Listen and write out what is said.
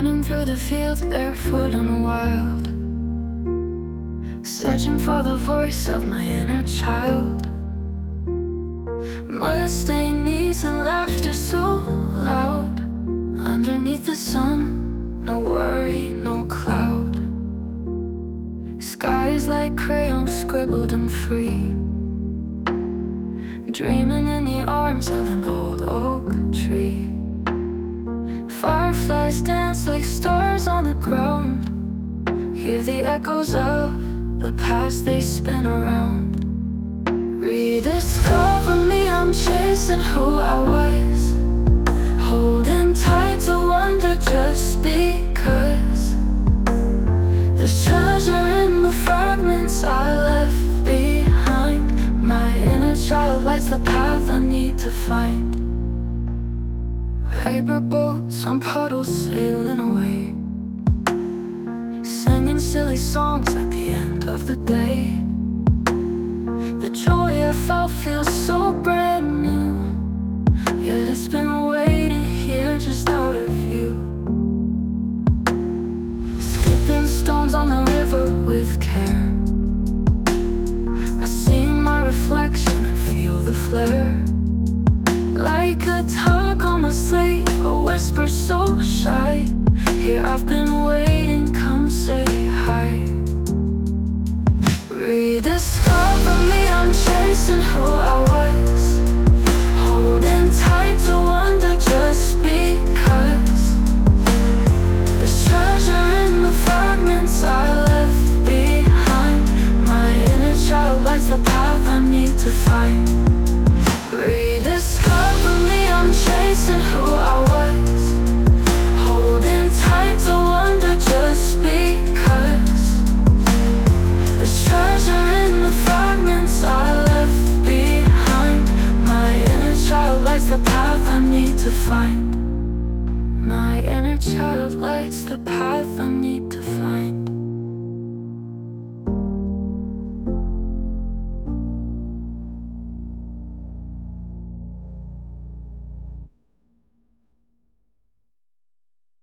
Running through the fields barefoot and wild, searching for the voice of my inner child. Bloodstained knees and laughter so loud. Underneath the sun, no worry, no cloud. Skies like crayons scribbled and free, dreaming in the arms of an old oak tree. Fireflies dance like stars on the ground. Hear the echoes of the past, they spin around. Rediscover me, I'm chasing who I was, holding tight to wonder just because. There's treasure in the fragments I left behind. My inner child lights the path I need to find. Paper boats on puddles sailing away, singing silly songs at the end of the day. The joy I felt feels so brand new, yet it's been waiting here just out of view. Skipping stones on the river with care, I see my reflection and feel the flare. Like a tug on a slate, a whisper so shy. Here I've been waiting, come say hi. Rediscover me, I'm chasing who I was, holding tight to wonder just because. There's treasure in the fragments I left behind. My inner child lights the path I need to find. Rediscover me, I'm chasing who I was, holding tight to wonder just because. There's treasure in the fragments I left behind. My inner child lights the path I need to find. My inner child lights the path I need to find.